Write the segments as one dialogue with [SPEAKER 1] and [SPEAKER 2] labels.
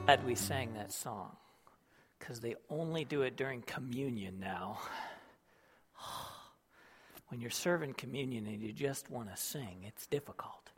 [SPEAKER 1] Glad we sang that song, because they only do it during communion now. When you're serving communion and you just want to sing, it's difficult.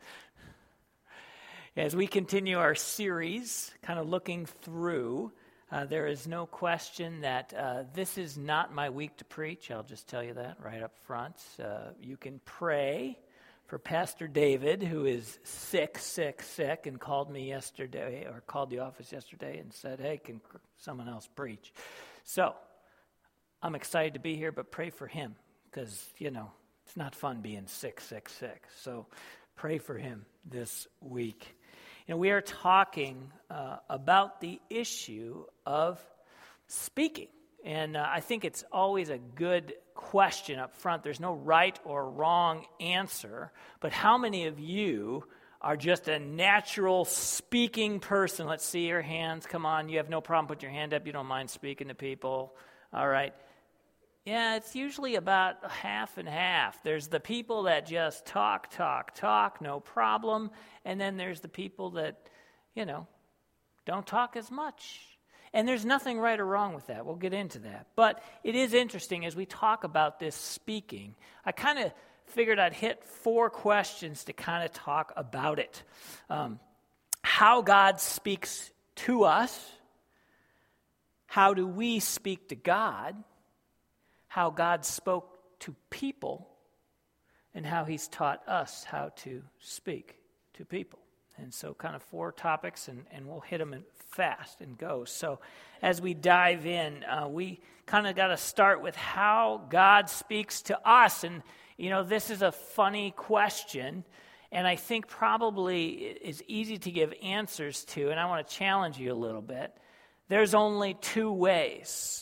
[SPEAKER 1] As we continue our series, kind of looking through, there is no question that this is not my week to preach. I'll just tell you that right up front. You can pray for Pastor David, who is sick, and called me yesterday, or called the office yesterday and said, hey, can someone else preach? So, I'm excited to be here, but pray for him, because, it's not fun being sick. So, pray for him this week. We are talking about the issue of speaking. And I think it's always a good question up front. There's no right or wrong answer. But how many of you are just a natural speaking person? Let's see your hands. Come on. You have no problem putting your hand up. You don't mind speaking to people. All right. Yeah, it's usually about half and half. There's the people that just talk, no problem. And then there's the people that, don't talk as much. And there's nothing right or wrong with that. We'll get into that. But it is interesting as we talk about this speaking. I kind of figured I'd hit 4 questions to kind of talk about it. How God speaks to us. How do we speak to God? How God spoke to people. And how he's taught us how to speak to people. And so kind of 4 topics, and we'll hit them fast and go. So as we dive in, we kind of got to start with how God speaks to us. And, this is a funny question, and I think probably is easy to give answers to, and I want to challenge you a little bit. There's only 2 ways.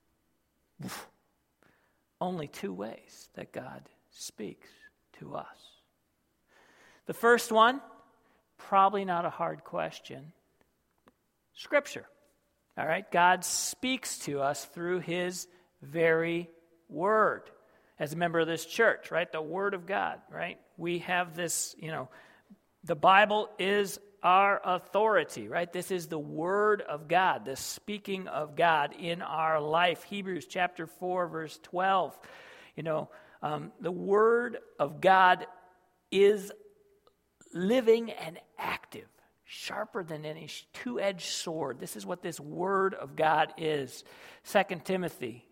[SPEAKER 1] Only 2 ways that God speaks to us. The first one, probably not a hard question. Scripture. All right? God speaks to us through his very word. As a member of this church, right? The word of God, right? We have this, the Bible is our authority, right? This is the word of God, the speaking of God in our life. Hebrews chapter 4, verse 12. The word of God is living and active, sharper than any 2-edged sword. This is what this word of God is. 2 Timothy,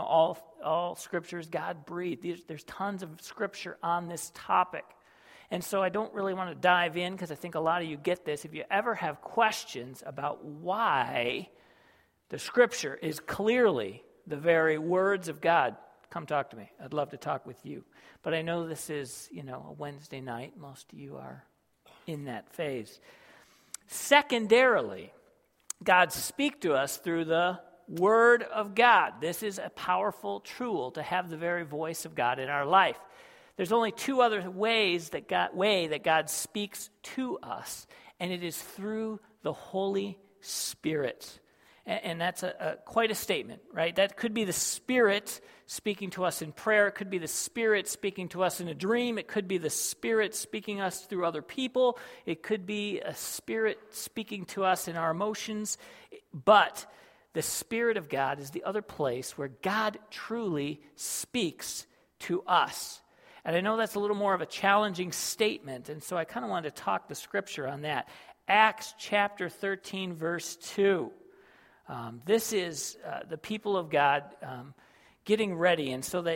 [SPEAKER 1] all scripture is God-breathed. There's tons of scripture on this topic. And so I don't really want to dive in because I think a lot of you get this. If you ever have questions about why the scripture is clearly the very words of God, come talk to me. I'd love to talk with you. But I know this is, a Wednesday night. Most of you are in that phase. Secondarily, God speaks to us through the Word of God. This is a powerful tool to have the very voice of God in our life. There's only 2 other ways that God speaks to us, and it is through the Holy Spirit. And that's quite a statement, right? That could be the Spirit speaking to us in prayer. It could be the Spirit speaking to us in a dream. It could be the Spirit speaking us through other people. It could be a Spirit speaking to us in our emotions. But the Spirit of God is the other place where God truly speaks to us. And I know that's a little more of a challenging statement, and so I kind of wanted to talk the Scripture on that. Acts chapter 13, verse 2. This is the people of God getting ready, and so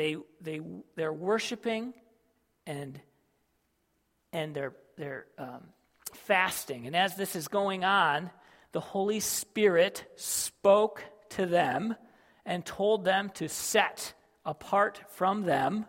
[SPEAKER 1] they're worshiping and they're fasting. And as this is going on, the Holy Spirit spoke to them and told them to set apart from them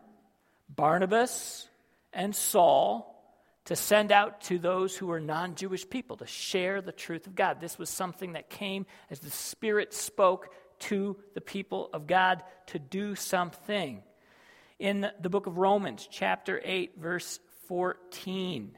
[SPEAKER 1] Barnabas and Saul to send out to those who were non-Jewish people to share the truth of God. This was something that came as the Spirit spoke to the people of God to do something. In the book of Romans, chapter 8, verse 14,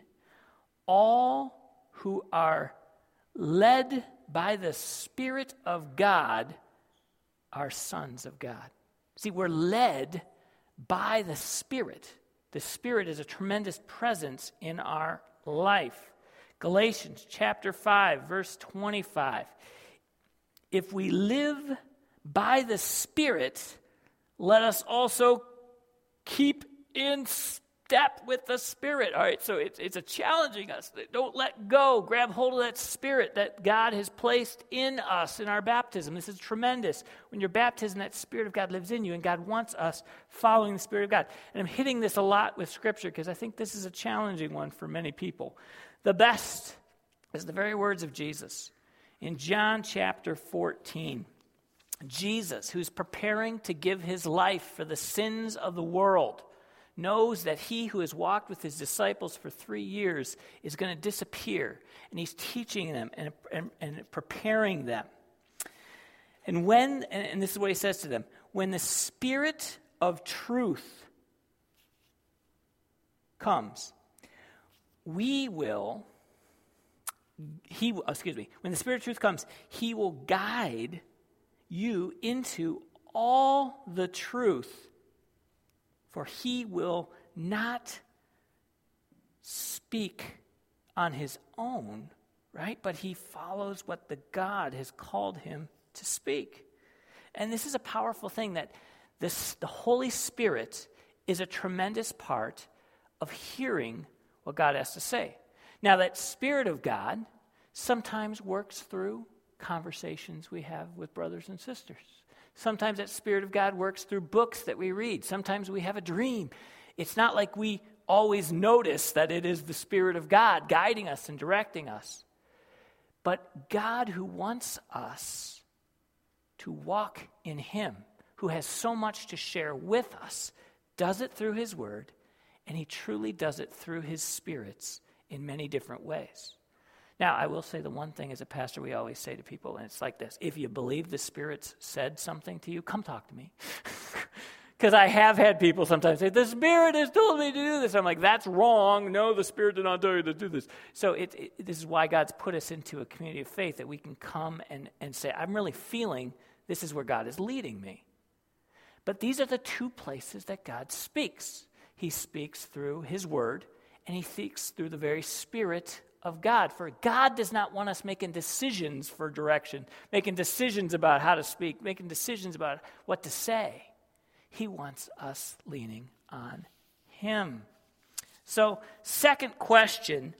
[SPEAKER 1] all who are led by the Spirit of God are sons of God. See, we're led by the Spirit. The Spirit is a tremendous presence in our life. Galatians chapter 5, verse 25. If we live by the Spirit, let us also keep in step with the Spirit. All right, so it's a challenging us. Don't let go. Grab hold of that Spirit that God has placed in us in our baptism. This is tremendous. When you're baptized, that Spirit of God lives in you, and God wants us following the Spirit of God. And I'm hitting this a lot with Scripture because I think this is a challenging one for many people. The best is the very words of Jesus. In John chapter 14, Jesus, who's preparing to give his life for the sins of the world, knows that he who has walked with his disciples for 3 years is going to disappear. And he's teaching them and preparing them. And this is what he says to them, when the Spirit of truth comes, when the Spirit of truth comes, he will guide you into all the truth. For he will not speak on his own, right? But he follows what the God has called him to speak. And this is a powerful thing, that the Holy Spirit is a tremendous part of hearing what God has to say. Now, that Spirit of God sometimes works through conversations we have with brothers and sisters. Sometimes that Spirit of God works through books that we read. Sometimes we have a dream. It's not like we always notice that it is the Spirit of God guiding us and directing us. But God, who wants us to walk in him, who has so much to share with us, does it through his word, and he truly does it through his spirits in many different ways. Now, I will say the one thing as a pastor we always say to people, and it's like this: if you believe the Spirit said something to you, come talk to me. Because I have had people sometimes say, the Spirit has told me to do this. I'm like, that's wrong. No, the Spirit did not tell you to do this. So this is why God's put us into a community of faith, that we can come and say, I'm really feeling this is where God is leading me. But these are the two places that God speaks. He speaks through his word, and he speaks through the very Spirit of God. For God does not want us making decisions for direction, making decisions about how to speak, making decisions about what to say. He wants us leaning on him. So, second question,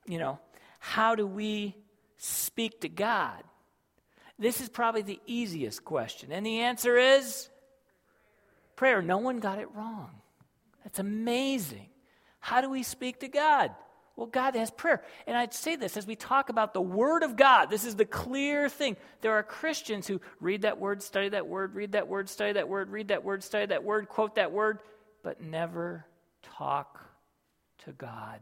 [SPEAKER 1] how do we speak to God? This is probably the easiest question. And the answer is prayer. No one got it wrong. That's amazing. How do we speak to God? Well, God has prayer. And I'd say this as we talk about the Word of God. This is the clear thing. There are Christians who read that word, study that word, read that word, study that word, read that word, study that word, quote that word, but never talk to God.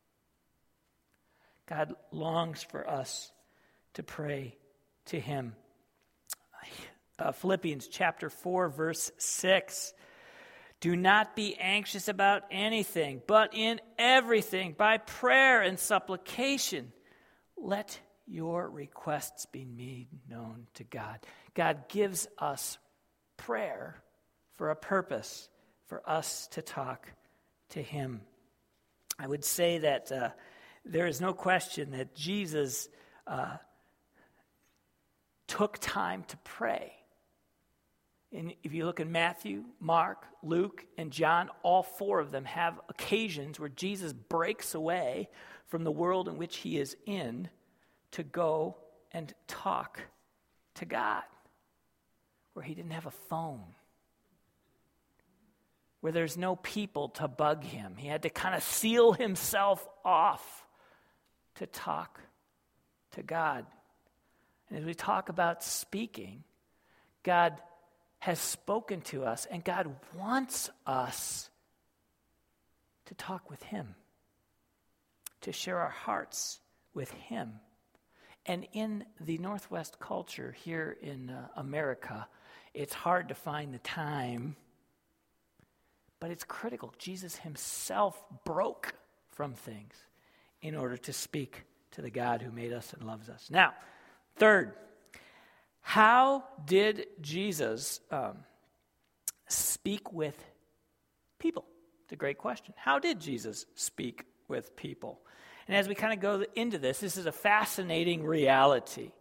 [SPEAKER 1] God longs for us to pray to him. Philippians chapter 4, verse 6. Do not be anxious about anything, but in everything, by prayer and supplication, let your requests be made known to God. God gives us prayer for a purpose, for us to talk to him. I would say that there is no question that Jesus took time to pray. And if you look at Matthew, Mark, Luke, and John, all four of them have occasions where Jesus breaks away from the world in which he is in to go and talk to God, where he didn't have a phone, where there's no people to bug him. He had to kind of seal himself off to talk to God. And as we talk about speaking, God has spoken to us, and God wants us to talk with him, to share our hearts with him. And in the Northwest culture here in America, it's hard to find the time, but it's critical. Jesus himself broke from things in order to speak to the God who made us and loves us. Now, third, how did Jesus speak with people? It's a great question. How did Jesus speak with people? And as we kind of go into this is a fascinating reality.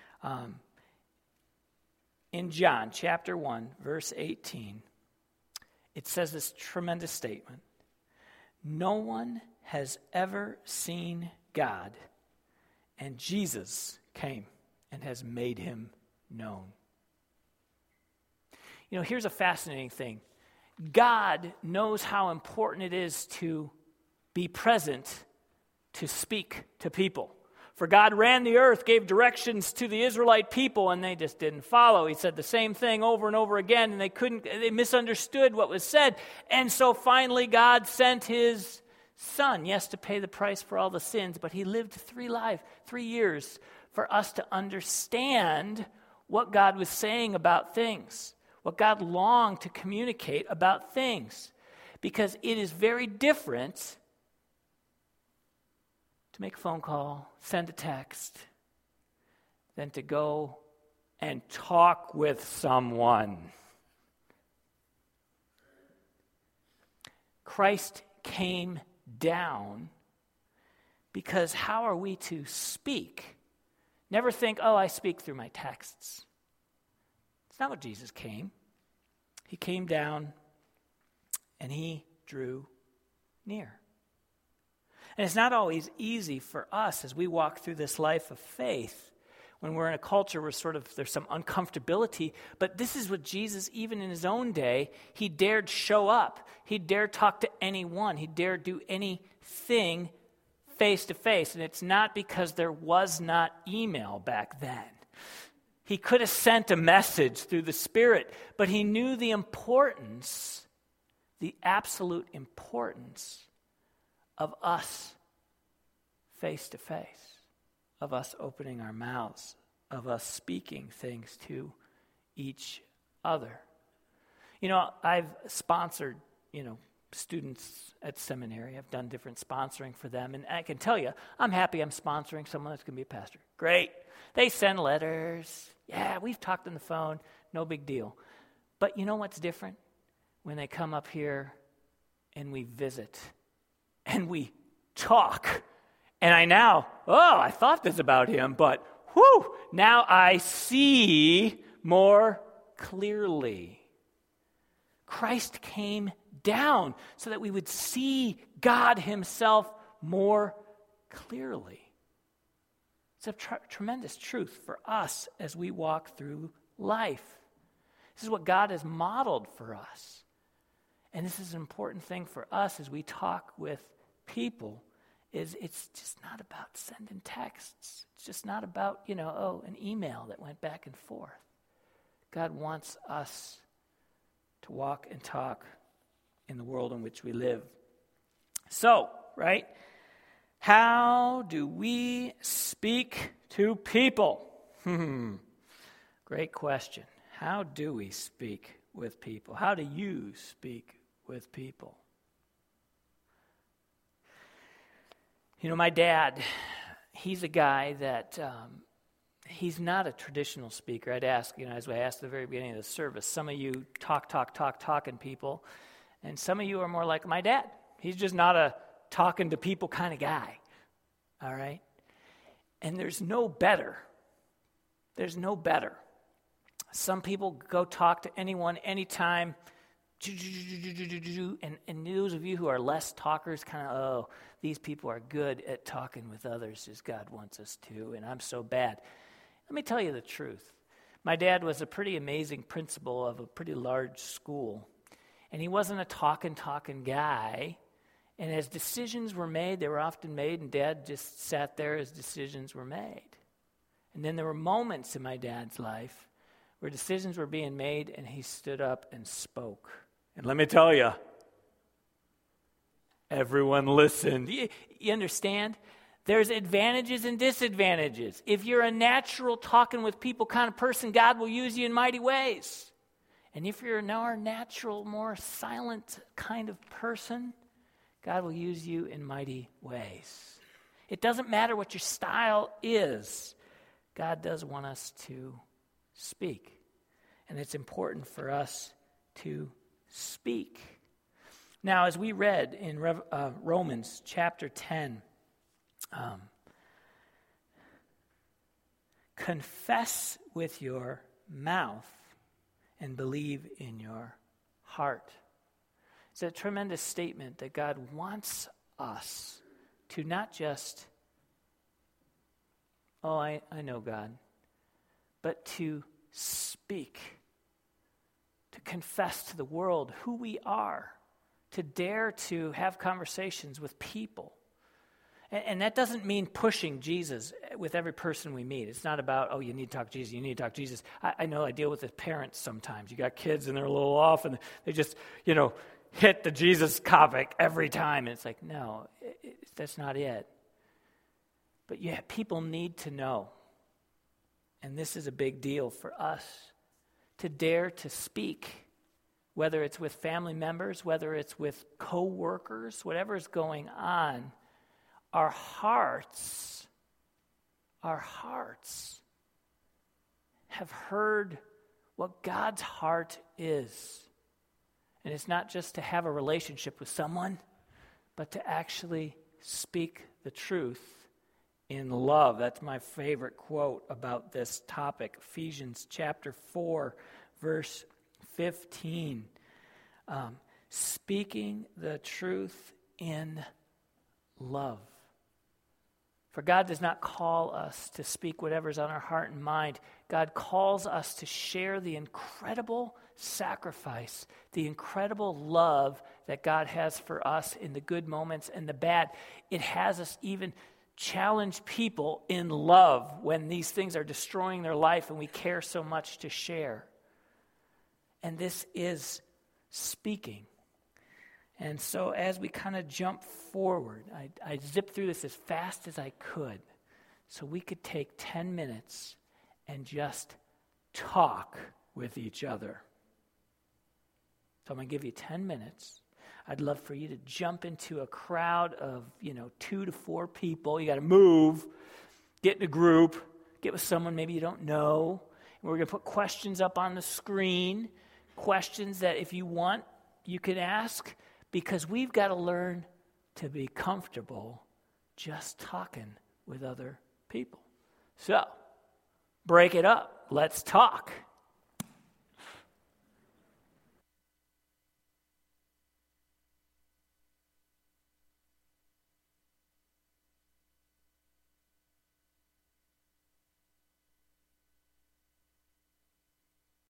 [SPEAKER 1] In John chapter 1, verse 18, it says this tremendous statement: "No one has ever seen God, and Jesus came and has made him known." You know, here's a fascinating thing. God knows how important it is to be present, to speak to people. For God ran the earth, gave directions to the Israelite people, and they just didn't follow. He said the same thing over and over again, and they misunderstood what was said. And so finally God sent his Son, yes, to pay the price for all the sins, but he lived 3 years for us to understand what God was saying about things, what God longed to communicate about things. Because it is very different to make a phone call, send a text, than to go and talk with someone. Christ came down because how are we to speak? Never think, oh, I speak through my texts. It's not what Jesus came. He came down and he drew near. And it's not always easy for us as we walk through this life of faith when we're in a culture where there's some uncomfortability. But this is what Jesus, even in his own day, he dared show up. He dared talk to anyone. He dared do anything face to face. And it's not because there was not email back then. He could have sent a message through the Spirit, but he knew the importance, the absolute importance of us face to face, of us opening our mouths, of us speaking things to each other. You know, I've sponsored, students at seminary. I've done different sponsoring for them, and I can tell you, I'm happy I'm sponsoring someone that's going to be a pastor. Great. They send letters. Yeah, we've talked on the phone. No big deal. But you know what's different? When they come up here and we visit and we talk. And I thought this about him, but now I see more clearly. Christ came down so that we would see God himself more clearly. It's a tremendous truth for us as we walk through life. This is what God has modeled for us. And this is an important thing for us as we talk with people, is it's just not about sending texts. It's just not about, an email that went back and forth. God wants us to walk and talk in the world in which we live. So, right, how do we speak to people? Great question. How do we speak with people? How do you speak with people? My dad, he's a guy that he's not a traditional speaker. I'd ask, as I asked at the very beginning of the service, some of you talking people, and some of you are more like my dad. He's just not a talking to people kind of guy, all right? And there's no better. There's no better. Some people go talk to anyone, anytime, and those of you who are less talkers, these people are good at talking with others as God wants us to, and I'm so bad. Let me tell you the truth. My dad was a pretty amazing principal of a pretty large school, and he wasn't a talking guy, and as decisions were made, they were often made, and Dad just sat there as decisions were made. And then there were moments in my dad's life where decisions were being made, and he stood up and spoke. And let me tell you, everyone listened. You understand? There's advantages and disadvantages. If you're a natural talking with people kind of person, God will use you in mighty ways. And if you're a more natural, more silent kind of person, God will use you in mighty ways. It doesn't matter what your style is. God does want us to speak. And it's important for us to speak. Now, as we read in Romans chapter 10, Confess with your mouth and believe in your heart. It's a tremendous statement that God wants us to not just, I know God, but to speak, to confess to the world who we are, to dare to have conversations with people. And that doesn't mean pushing Jesus with every person we meet. It's not about, you need to talk to Jesus, you need to talk to Jesus. I know I deal with the parents sometimes. You got kids and they're a little off and they just, hit the Jesus topic every time. And it's like, no, that's not it. But people need to know. And this is a big deal for us, to dare to speak, whether it's with family members, whether it's with co-workers, whatever's going on. Our hearts have heard what God's heart is. And it's not just to have a relationship with someone, but to actually speak the truth in love. That's my favorite quote about this topic. Ephesians chapter 4, verse 15. Speaking the truth in love. For God does not call us to speak whatever's on our heart and mind. God calls us to share the incredible sacrifice, the incredible love that God has for us in the good moments and the bad. It has us even challenge people in love when these things are destroying their life and we care so much to share. And this is speaking. And so as we kind of jump forward, I zipped through this as fast as I could so we could take 10 minutes and just talk with each other. So I'm going to give you 10 minutes. I'd love for you to jump into a crowd of, 2 to 4 people. You got to move, get in a group, get with someone maybe you don't know. And we're going to put questions up on the screen, questions that if you want, you can ask. Because we've got to learn to be comfortable just talking with other people. So, break it up. Let's talk.